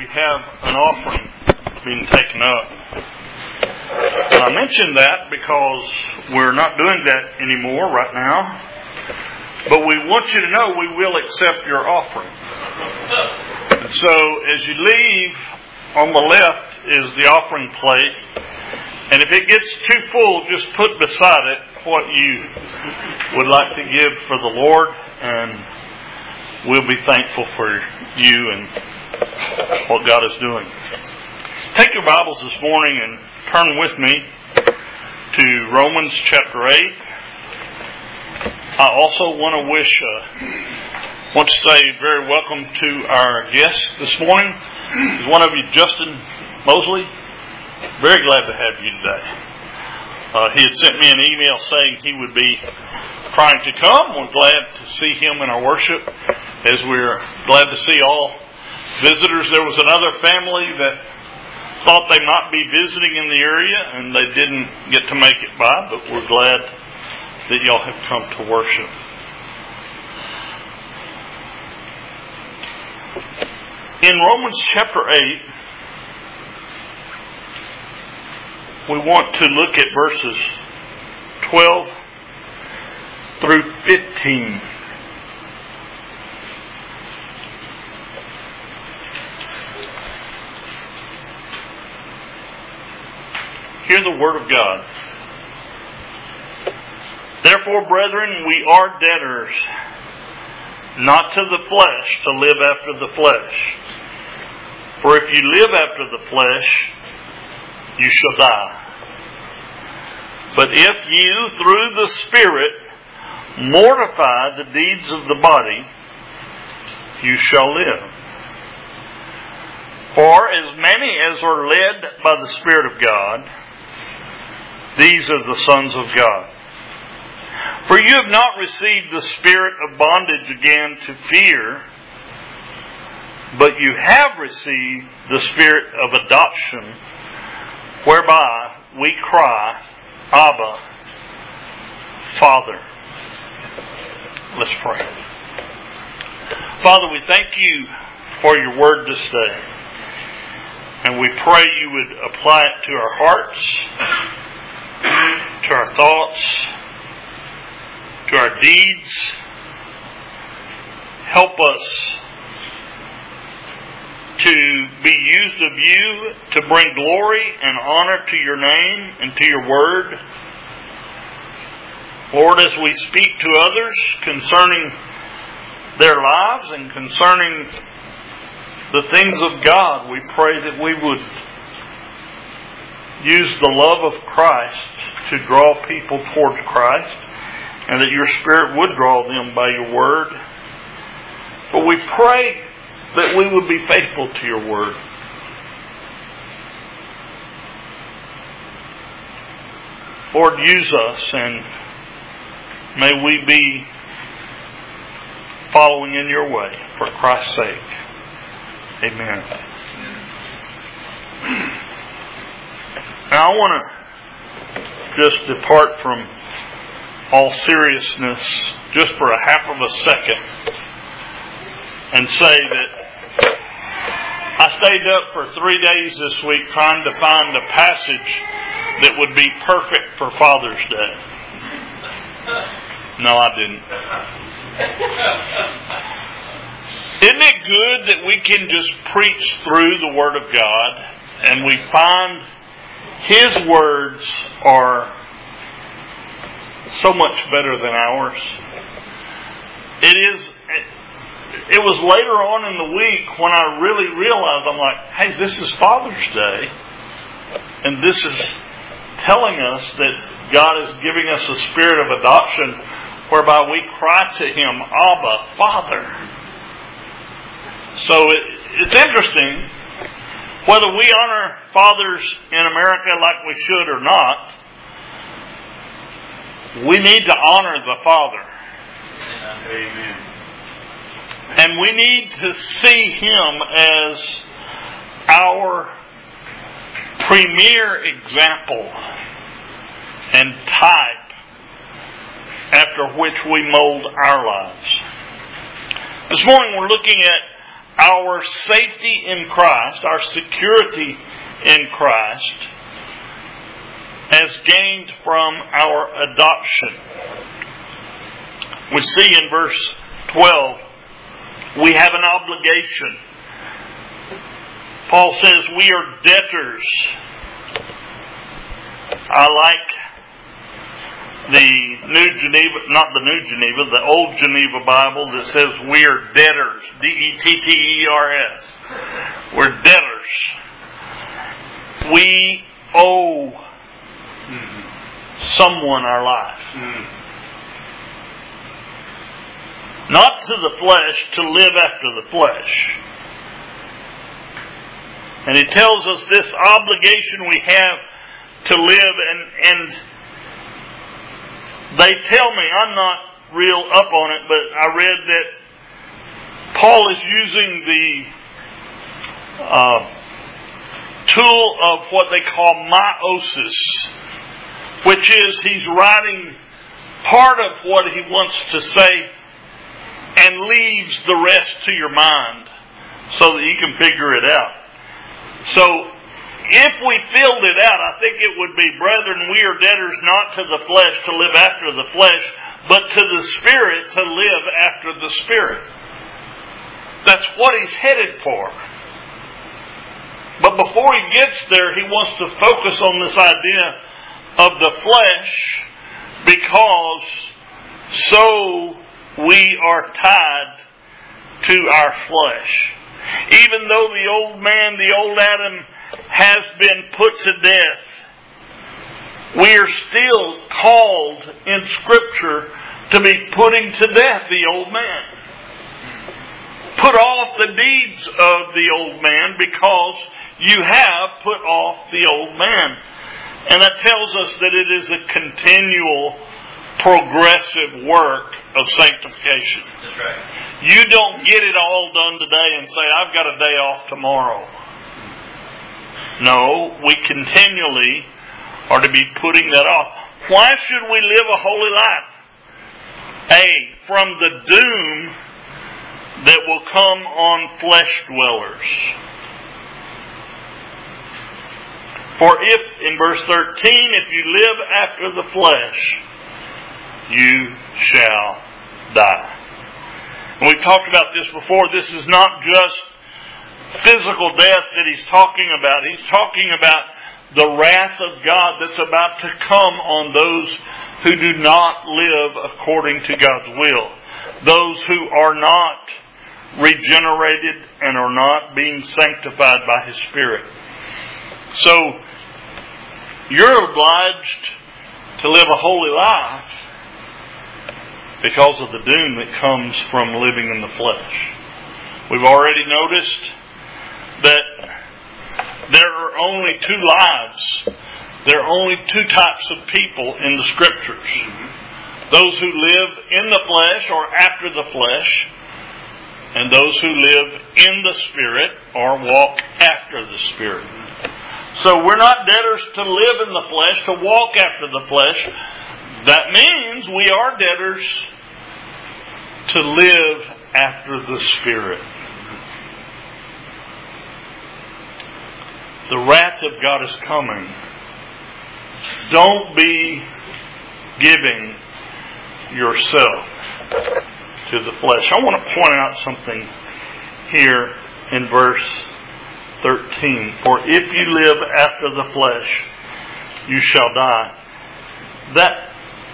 have an offering being taken up. And I mention that because we're not doing that anymore right now. But we want you to know we will accept your offering. And so as you leave, on the left is the offering plate. And if it gets too full, just put beside it what you would like to give for the Lord. And we'll be thankful for you and what God is doing. Take your Bibles this morning and turn with me to Romans chapter 8. I also want to say very welcome to our guest this morning. Is one of you, Justin Mosley. Very glad to have you today. He had sent me an email saying he would be trying to come. We're glad to see him in our worship, as we're glad to see all visitors. There was another family that thought they might be visiting in the area and they didn't get to make it by, but we're glad that y'all have come to worship. In Romans chapter 8, we want to look at verses 12 through 15. Hear the word of God. Therefore, brethren, we are debtors, not to the flesh, to live after the flesh. For if you live after the flesh, you shall die. But if you, through the Spirit, mortify the deeds of the body, you shall live. For as many as are led by the Spirit of God, these are the sons of God. For you have not received the spirit of bondage again to fear, but you have received the spirit of adoption, whereby we cry, Abba, Father. Let's pray. Father, we thank you for your word this day. And we pray you would apply it to our hearts, to our thoughts, to our deeds. Help us to be used of you to bring glory and honor to your name and to your word. Lord, as we speak to others concerning their lives and concerning the things of God, we pray that we would use the love of Christ to draw people towards Christ, and that your Spirit would draw them by your word. But we pray that we would be faithful to your word. Lord, use us, and may we be following in your way for Christ's sake. Amen. Now I want to just depart from all seriousness just for a half of a second and say that I stayed up for 3 days this week trying to find a passage that would be perfect for Father's Day. No, I didn't. Isn't it good that we can just preach through the Word of God and we find His words are so much better than ours? It was later on in the week when I really realized, I'm like, hey, this is Father's Day. And this is telling us that God is giving us a spirit of adoption whereby we cry to Him, Abba, Father. So it's interesting, whether we honor fathers in America like we should or not, we need to honor the Father. Amen. And we need to see Him as our premier example and type after which we mold our lives. This morning we're looking at our safety in Christ, our security in Christ, as gained from our adoption. We see in verse 12, we have an obligation. Paul says we are debtors. I like the Old Geneva Bible that says we are debtors. D-E-T-T-E-R-S. We're debtors. We owe someone our life. Not to the flesh, to live after the flesh. And he tells us this obligation we have to live, and they tell me, I'm not real up on it, but I read that Paul is using the tool of what they call meiosis, which is he's writing part of what he wants to say and leaves the rest to your mind so that you can figure it out. So, if we filled it out, I think it would be, brethren, we are debtors not to the flesh to live after the flesh, but to the Spirit to live after the Spirit. That's what he's headed for. But before he gets there, he wants to focus on this idea of the flesh, because so we are tied to our flesh. Even though the old man, the old Adam, has been put to death, we are still called in Scripture to be putting to death the old man. Put off the deeds of the old man, because you have put off the old man. And that tells us that it is a continual, progressive work of sanctification. That's right. You don't get it all done today and say, I've got a day off tomorrow. No, we continually are to be putting that off. Why should we live a holy life? From the doom that will come on flesh dwellers. For if, in verse 13, if you live after the flesh, you shall die. And we've talked about this before. This is not just physical death that he's talking about. He's talking about the wrath of God that's about to come on those who do not live according to God's will. Those who are not regenerated and are not being sanctified by His Spirit. So, you're obliged to live a holy life because of the doom that comes from living in the flesh. We've already noticed that there are only two lives. There are only two types of people in the Scriptures. Those who live in the flesh or after the flesh, and those who live in the Spirit or walk after the Spirit. So we're not debtors to live in the flesh, to walk after the flesh. That means we are debtors to live after the Spirit. The wrath of God is coming. Don't be giving yourself to the flesh. I want to point out something here in verse 13. For if you live after the flesh, you shall die. That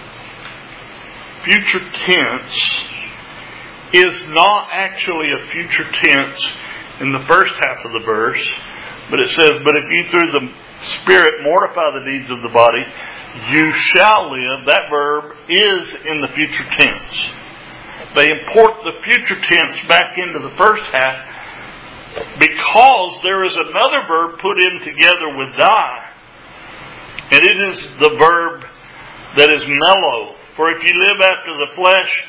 future tense is not actually a future tense in the first half of the verse, but it says, but if you through the Spirit mortify the deeds of the body, you shall live. That verb is in the future tense. They import the future tense back into the first half because there is another verb put in together with die. And it is the verb that is mellow. For if you live after the flesh,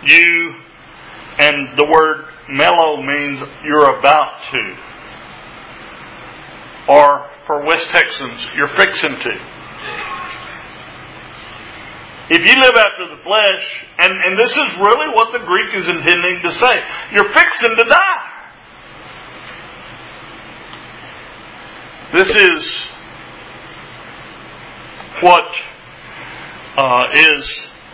and the word mellow means you're about to. Or for West Texans, you're fixing to. If you live after the flesh, and this is really what the Greek is intending to say, you're fixing to die. This is what is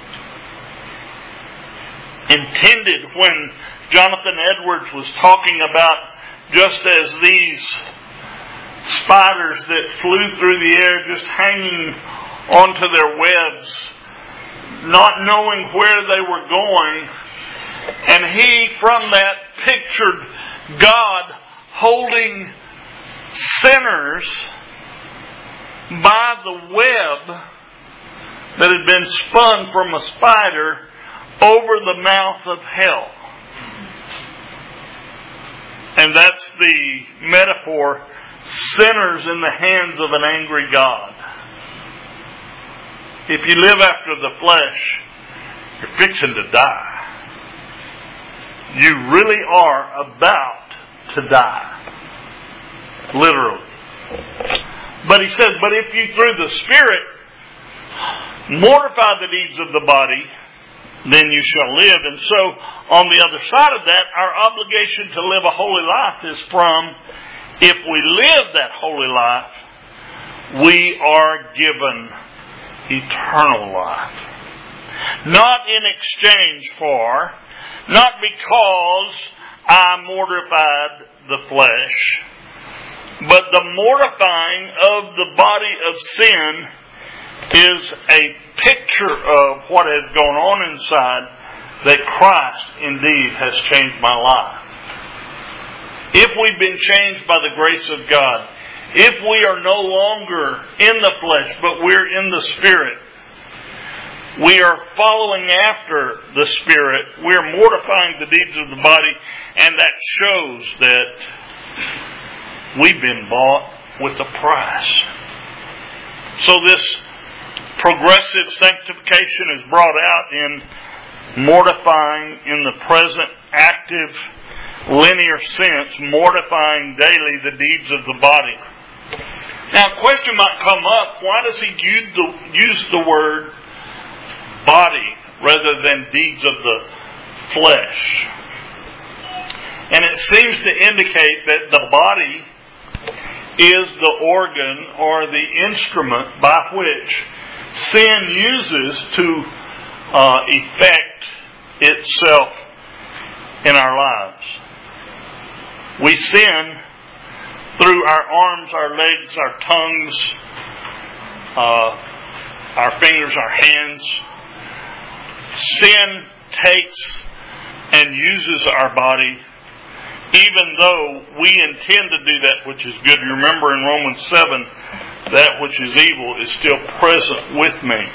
intended when Jonathan Edwards was talking about, just as these spiders that flew through the air, just hanging onto their webs, not knowing where they were going. And he, from that, pictured God holding sinners by the web that had been spun from a spider over the mouth of hell. And that's the metaphor, sinners in the hands of an angry God. If you live after the flesh, you're fixing to die. You really are about to die. Literally. But he says, but if you through the Spirit mortify the deeds of the body, then you shall live. And so, on the other side of that, our obligation to live a holy life is from, if we live that holy life, we are given eternal life. Not in exchange for, not because I mortified the flesh, but the mortifying of the body of sin is a picture of what has gone on inside, that Christ indeed has changed my life. If we've been changed by the grace of God, if we are no longer in the flesh, but we're in the Spirit, we are following after the Spirit, we're mortifying the deeds of the body, and that shows that we've been bought with a price. So this progressive sanctification is brought out in mortifying in the present active linear sense, mortifying daily the deeds of the body. Now a question might come up, why does he use the word body rather than deeds of the flesh? And it seems to indicate that the body is the organ or the instrument by which sin uses to effect itself in our lives. We sin through our arms, our legs, our tongues, our fingers, our hands. Sin takes and uses our body, even though we intend to do that which is good. You remember in Romans 7, that which is evil is still present with me.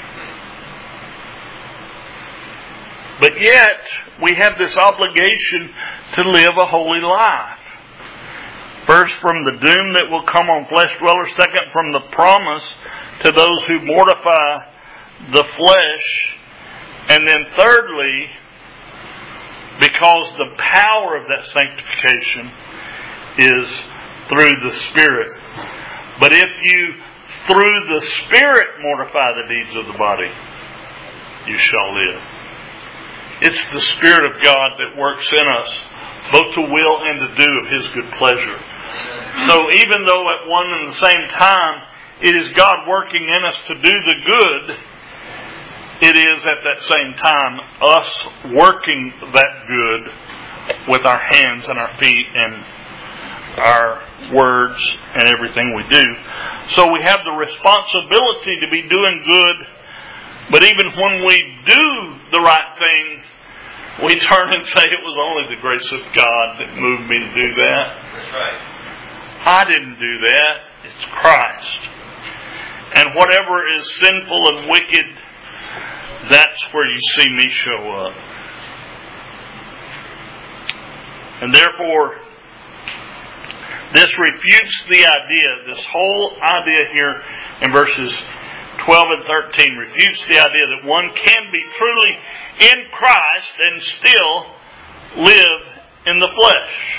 But yet, we have this obligation to live a holy life. First, from the doom that will come on flesh dwellers. Second, from the promise to those who mortify the flesh. And then thirdly, because the power of that sanctification is through the Spirit. But if you, through the Spirit, mortify the deeds of the body, you shall live. It's the Spirit of God that works in us, both to will and to do of His good pleasure. So even though at one and the same time, it is God working in us to do the good, it is at that same time us working that good with our hands and our feet and our words and everything we do. So we have the responsibility to be doing good, but even when we do the right thing, we turn and say it was only the grace of God that moved me to do that. That's right. I didn't do that. It's Christ. And whatever is sinful and wicked, that's where you see me show up. And therefore, this refutes the idea, this whole idea here in verses 12 and 13 refutes the idea that one can be truly in Christ and still live in the flesh.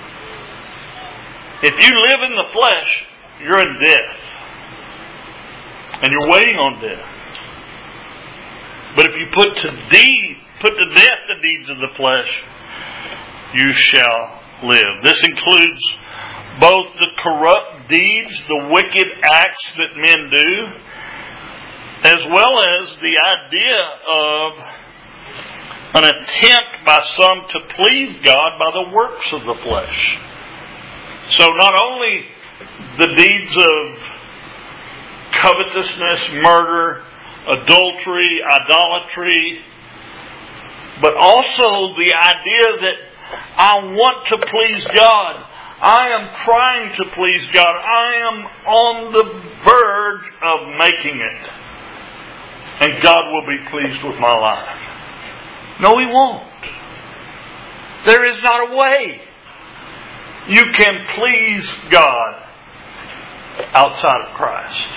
If you live in the flesh, you're in death. And you're waiting on death. But if you put to death the deeds of the flesh, you shall live. This includes both the corrupt deeds, the wicked acts that men do, as well as the idea of an attempt by some to please God by the works of the flesh. So not only the deeds of covetousness, murder, adultery, idolatry, but also the idea that I want to please God. I am trying to please God. I am on the verge of making it. And God will be pleased with my life. No, He won't. There is not a way you can please God outside of Christ.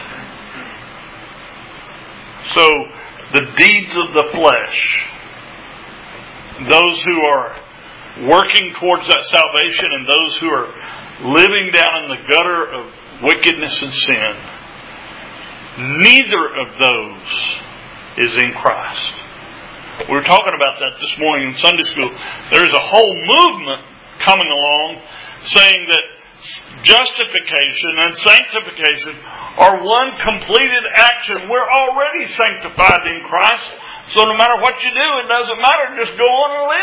So, the deeds of the flesh, those who are working towards that salvation and those who are living down in the gutter of wickedness and sin, neither of those is in Christ. We were talking about that this morning in Sunday school. There's a whole movement coming along saying that justification and sanctification are one completed action. We're already sanctified in Christ, so no matter what you do, it doesn't matter. Just go on and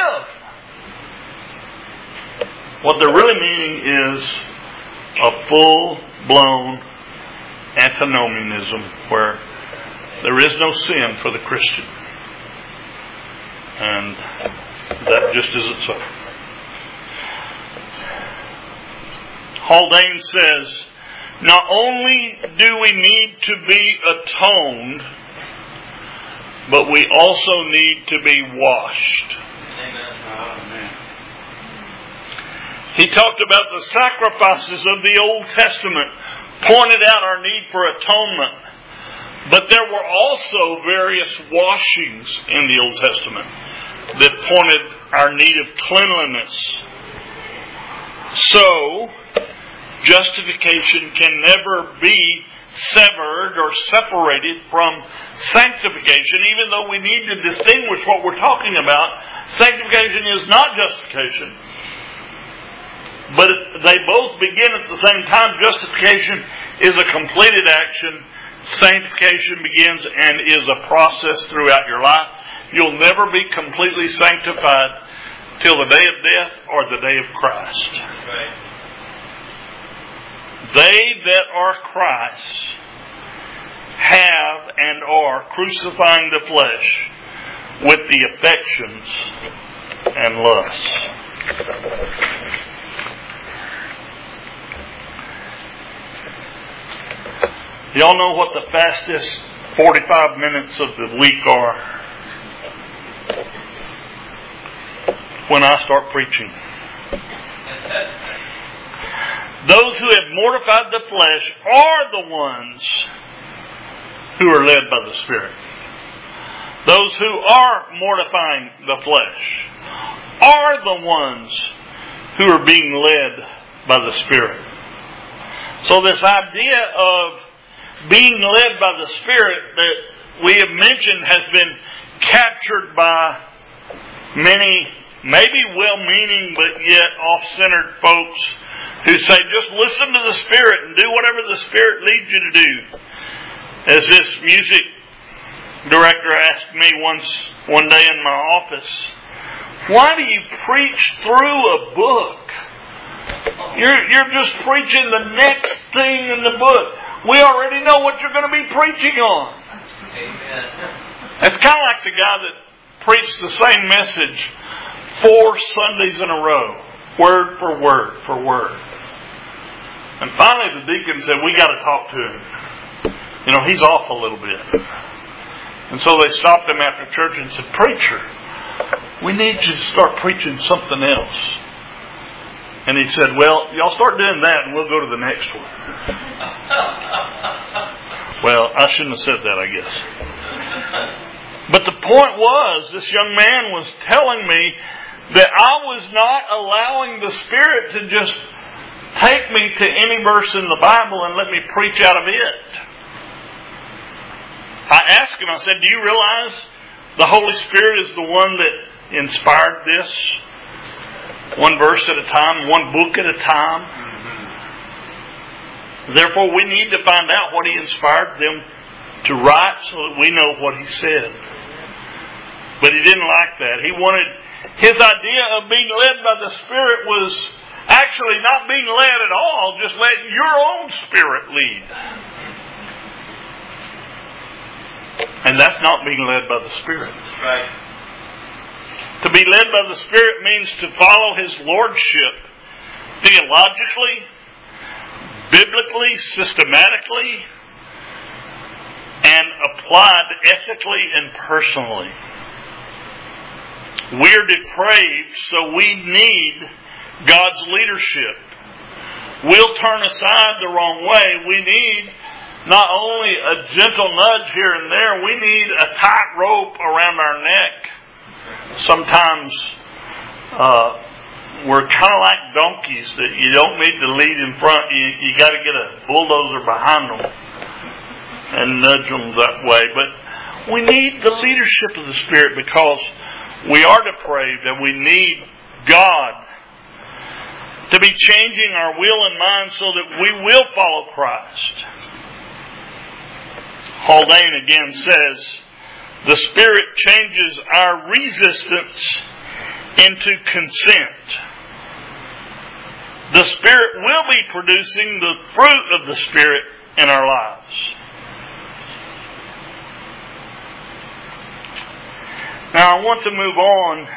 live. What they're really meaning is a full-blown antinomianism where there is no sin for the Christian. And that just isn't so. Haldane says, not only do we need to be atoned, but we also need to be washed. Amen. He talked about the sacrifices of the Old Testament, pointed out our need for atonement. But there were also various washings in the Old Testament that pointed our need of cleanliness. So, justification can never be severed or separated from sanctification, even though we need to distinguish what we're talking about. Sanctification is not justification. But they both begin at the same time. Justification is a completed action. Sanctification begins and is a process throughout your life. You'll never be completely sanctified till the day of death or the day of Christ. Right. They that are Christ have and are crucifying the flesh with the affections and lusts. Y'all know what the fastest 45 minutes of the week are? When I start preaching. Those who have mortified the flesh are the ones who are led by the Spirit. Those who are mortifying the flesh are the ones who are being led by the Spirit. So this idea of being led by the Spirit that we have mentioned has been captured by many, maybe well-meaning but yet off-centered folks who say, just listen to the Spirit and do whatever the Spirit leads you to do. As this music director asked me one day in my office, why do you preach through a book? You're just preaching the next thing in the book. We already know what you're going to be preaching on. Amen. It's kind of like the guy that preached the same message 4 Sundays in a row, word for word for word. And finally the deacon said, we got to talk to him. You know, he's off a little bit. And so they stopped him after church and said, preacher, we need you to start preaching something else. And he said, well, y'all start doing that and we'll go to the next one. Well, I shouldn't have said that, I guess. But the point was, this young man was telling me that I was not allowing the Spirit to just take me to any verse in the Bible and let me preach out of it. I asked him, I said, do you realize the Holy Spirit is the one that inspired this? One verse at a time, one book at a time. Therefore, we need to find out what He inspired them to write so that we know what He said. But He didn't like that. His idea of being led by the Spirit was actually not being led at all, just letting your own spirit lead. And that's not being led by the Spirit. Right. To be led by the Spirit means to follow His Lordship theologically, biblically, systematically, and applied ethically and personally. We're depraved, so we need God's leadership. We'll turn aside the wrong way. We need not only a gentle nudge here and there, we need a tight rope around our neck. Sometimes we're kind of like donkeys that you don't need to lead in front. You got to get a bulldozer behind them and nudge them that way. But we need the leadership of the Spirit because we are depraved and we need God to be changing our will and mind so that we will follow Christ. Haldane again says, the Spirit changes our resistance into consent. The Spirit will be producing the fruit of the Spirit in our lives. Now I want to move on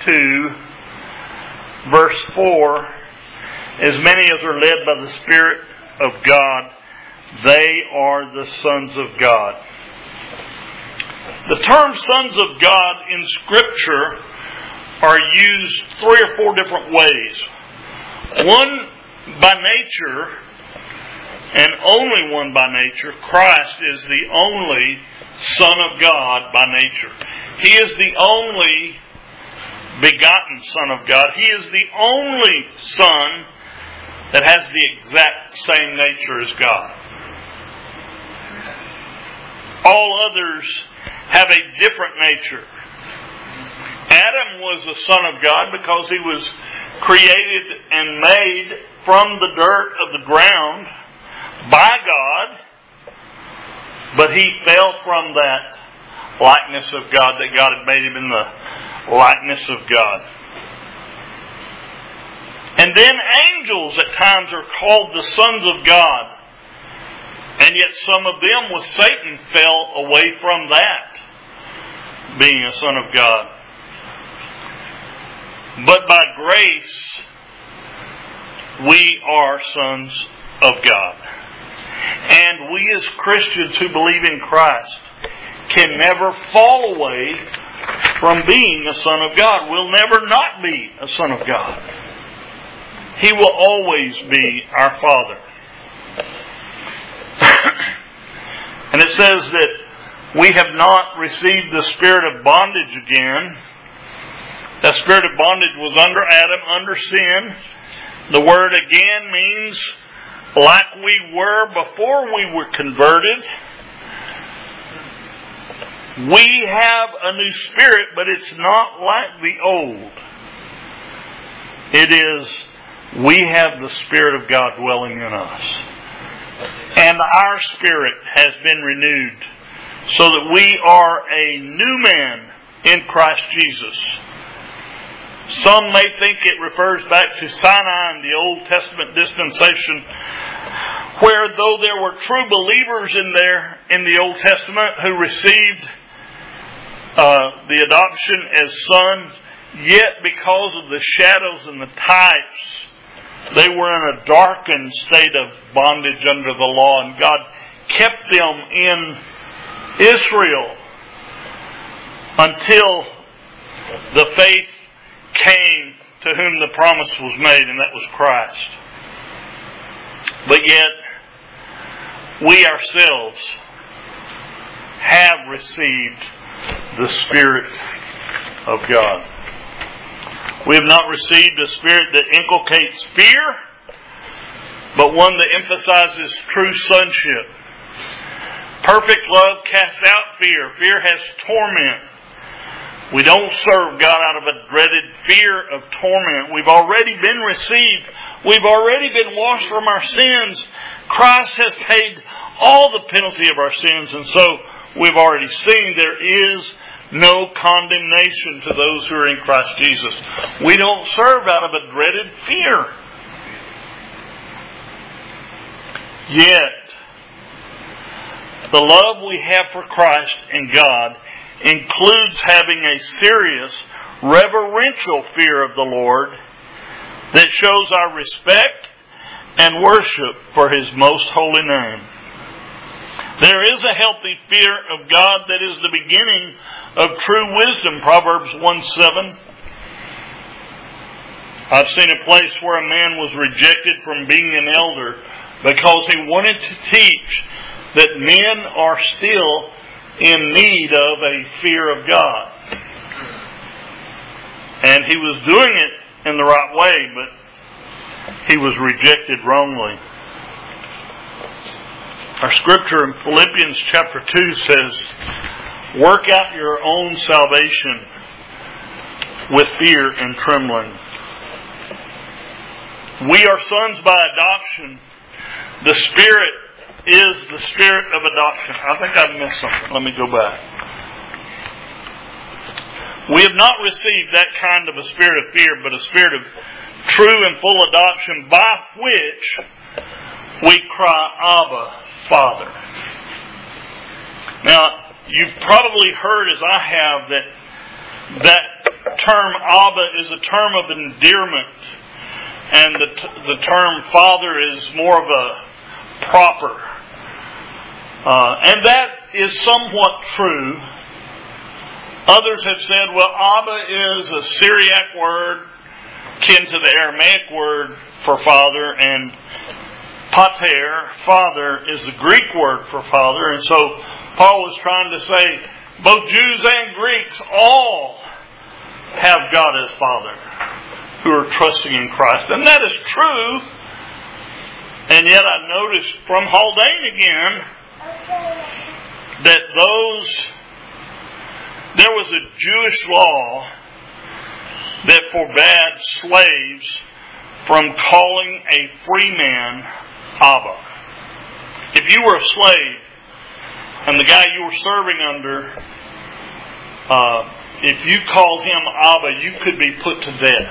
to verse 4. As many as are led by the Spirit of God, they are the sons of God. The term sons of God in Scripture are used 3 or 4 different ways. One, by nature, and only one by nature, Christ is the only Son of God by nature. He is the only begotten Son of God. He is the only Son that has the exact same nature as God. All others have a different nature. Adam was a son of God because he was created and made from the dirt of the ground by God, but he fell from that likeness of God, that God had made him in the likeness of God. And then angels at times are called the sons of God. And yet some of them with Satan fell away from that, being a son of God. But by grace, we are sons of God. And we as Christians who believe in Christ can never fall away from being a son of God. We'll never not be a son of God. He will always be our Father. And it says that we have not received the spirit of bondage again. That spirit of bondage was under Adam, under sin. The word again means like we were before we were converted. We have a new spirit, but it's not like the old. It is, we have the Spirit of God dwelling in us. And our spirit has been renewed so that we are a new man in Christ Jesus. Some may think it refers back to Sinai in the Old Testament dispensation, where though there were true believers in the Old Testament who received the adoption as sons, yet because of the shadows and the types, they were in a darkened state of bondage under the law, and God kept them in Israel until the faith came to whom the promise was made, and that was Christ. But yet, we ourselves have received the Spirit of God. We have not received a spirit that inculcates fear, but one that emphasizes true sonship. Perfect love casts out fear. Fear has torment. We don't serve God out of a dreaded fear of torment. We've already been received We've already been washed from our sins. Christ has paid all the penalty of our sins. And so we've already seen there is no condemnation to those who are in Christ Jesus. We don't serve out of a dreaded fear. Yet, the love we have for Christ and God includes having a serious, reverential fear of the Lord that shows our respect and worship for His most holy name. There is a healthy fear of God that is the beginning of true wisdom. Proverbs 1:7. I've seen a place where a man was rejected from being an elder because he wanted to teach that men are still in need of a fear of God. And he was doing it in the right way, but he was rejected wrongly. Our scripture in Philippians chapter 2 says, "Work out your own salvation with fear and trembling." We are sons by adoption. The Spirit is the Spirit of adoption. I think I've missed something. Let me go back. We have not received that kind of a spirit of fear, but a spirit of true and full adoption, by which we cry, "Abba, Father." Now, you've probably heard, as I have, that term Abba is a term of endearment, and the term Father is more of a proper. And that is somewhat true. Others have said, well, Abba is a Syriac word akin to the Aramaic word for father, and pater, father, is the Greek word for father. And so Paul was trying to say both Jews and Greeks all have God as Father who are trusting in Christ. And that is true. And yet I noticed from Haldane again that there was a Jewish law that forbade slaves from calling a free man Abba. If you were a slave and the guy you were serving under, if you called him Abba, you could be put to death.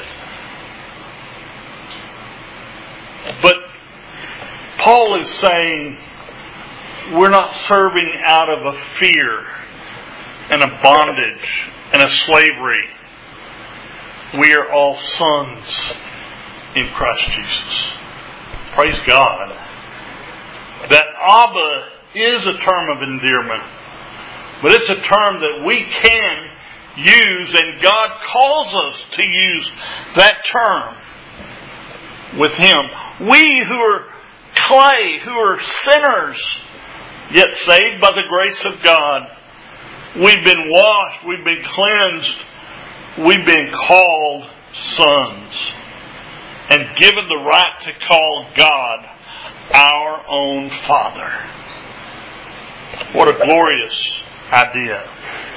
But Paul is saying we're not serving out of a fear and a bondage and a slavery. We are all sons in Christ Jesus. Praise God. That Abba is a term of endearment, but it's a term that we can use, and God calls us to use that term with Him. We who are clay, who are sinners, yet saved by the grace of God, we've been washed, we've been cleansed, we've been called sons, and given the right to call God our own Father. What a glorious idea.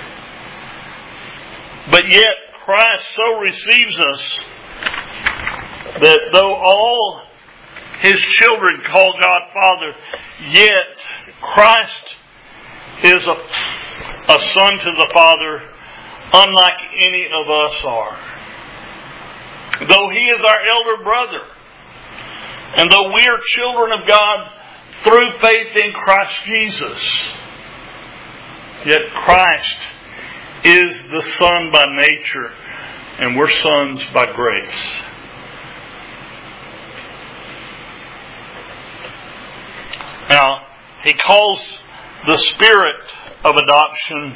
But yet Christ so receives us that though all His children call God Father, yet Christ is a son to the Father unlike any of us are. Though He is our elder brother, and though we are children of God through faith in Christ Jesus, yet Christ is the Son by nature, and we're sons by grace. Now, He calls the Spirit of adoption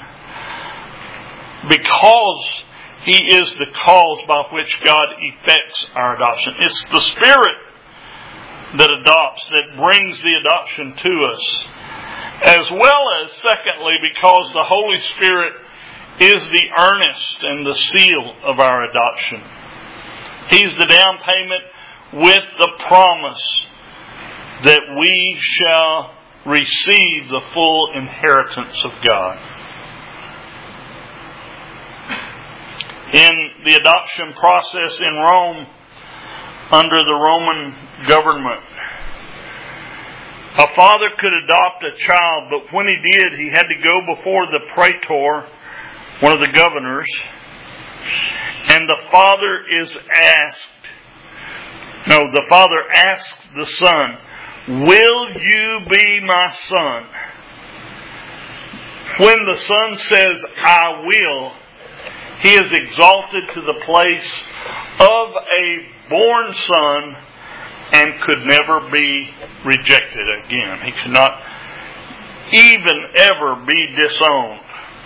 because He is the cause by which God effects our adoption. It's the Spirit that adopts, that brings the adoption to us. As well as, secondly, because the Holy Spirit is the earnest and the seal of our adoption. He's the down payment with the promise that we shall receive the full inheritance of God. In the adoption process in Rome, under the Roman government. A father could adopt a child, but when he did, he had to go before the praetor, one of the governors, and the father asked the son, "Will you be my son?" When the son says, "I will," he is exalted to the place of a born son and could never be rejected again. He could not even ever be disowned.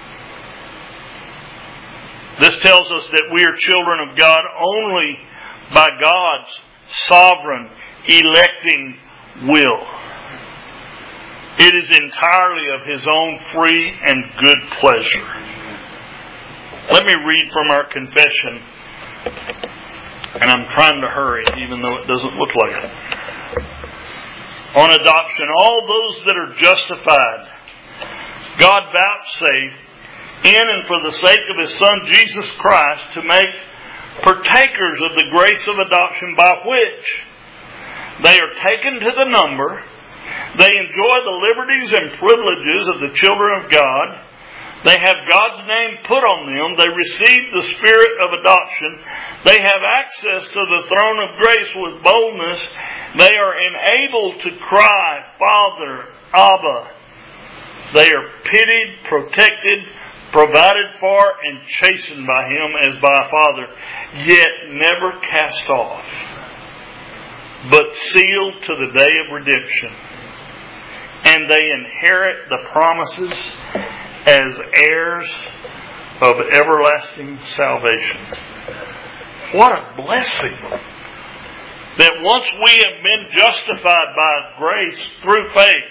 This tells us that we are children of God only by God's sovereign, electing will. It is entirely of His own free and good pleasure. Let me read from our confession. And I'm trying to hurry, even though it doesn't look like it. On adoption, all those that are justified, God vouchsafed in and for the sake of His Son Jesus Christ to make partakers of the grace of adoption, by which they are taken to the number. They enjoy the liberties and privileges of the children of God. They have God's name put on them. They receive the Spirit of adoption. They have access to the throne of grace with boldness. They are enabled to cry, "Father, Abba." They are pitied, protected, provided for, and chastened by Him as by a father, yet never cast off, but sealed to the day of redemption. And they inherit the promises as heirs of everlasting salvation. What a blessing! That once we have been justified by grace through faith,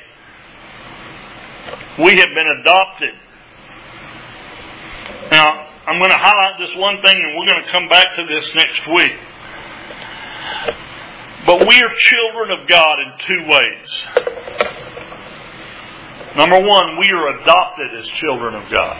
we have been adopted. Now, I'm going to highlight this one thing, and we're going to come back to this next week. But we are children of God in two ways. Number one, we are adopted as children of God.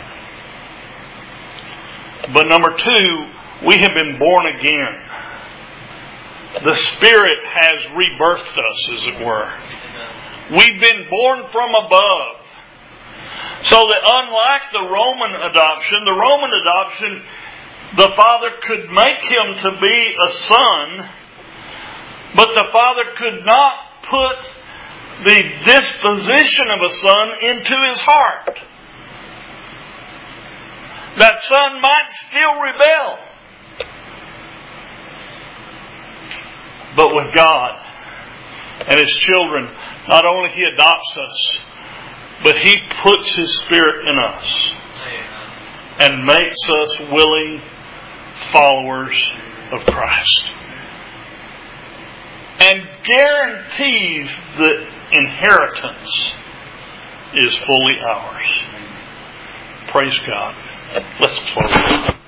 But number two, we have been born again. The Spirit has rebirthed us, as it were. We've been born from above. So that unlike the Roman adoption, the Father could make him to be a son, but the Father could not put the disposition of a son into his heart. That son might still rebel. But with God and His children, not only He adopts us, but He puts His Spirit in us and makes us willing followers of Christ. And guarantees the inheritance is fully ours. Praise God. Let's close.